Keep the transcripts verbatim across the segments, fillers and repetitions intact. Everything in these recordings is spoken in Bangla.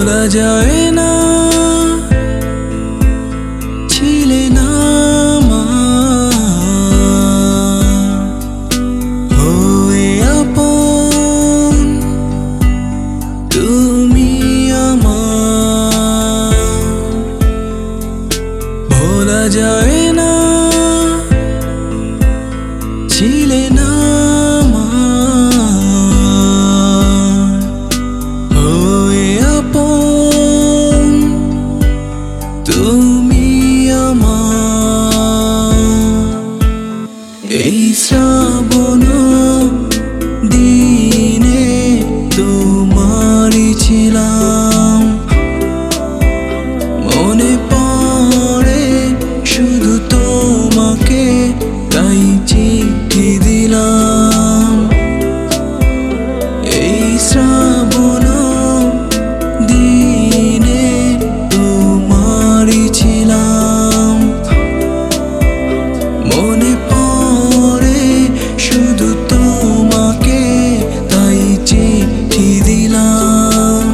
ভোলা যায় না, ছিলে না হয়ে আপন তুমি আমার। ভোলা যায় না, ছিলে না তুমি আমার। এই শ্রাবণ দিনে তোমারই ছিলাম, মনে পড়ে শুধু তোমাকে, তাই চিঠি দিলাম। এই শ্রাবণ দিনে তোমারই ছিলাম, মনে পড়ে শুধু তোমাকে, তাই চিঠি দিলাম।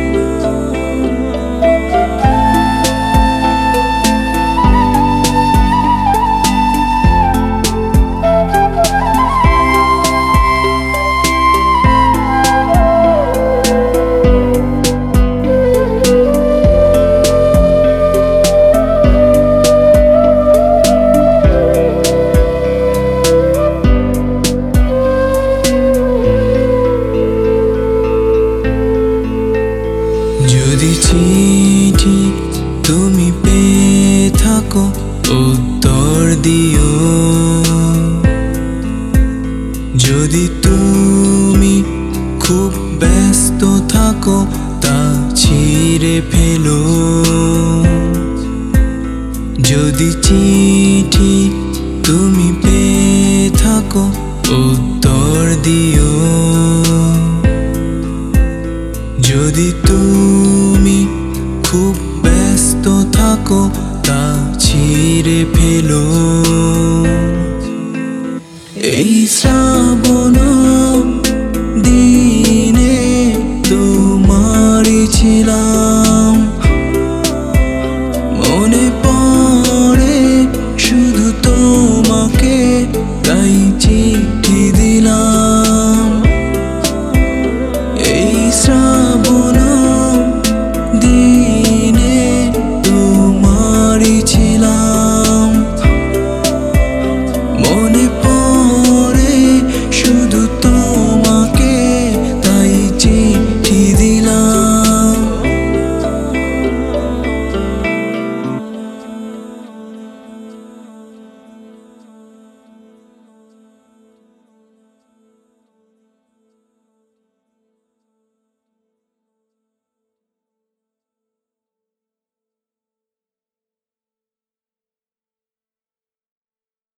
যদি চিঠি তুমি পেয়ে থাকো, উত্তর দিও। যদি তুমি খুব ব্যস্ত থাকো, তা ছিঁড়ে ফেলো। যদি চিঠি তুমি পেয়ে থাকো, উত্তর দিও। যদি তুমি খুব ব্যস্ত থাকো, তা ছিঁড়ে ফেলো। এই শ্রাবণ দিনে তোমারই ছিলাম।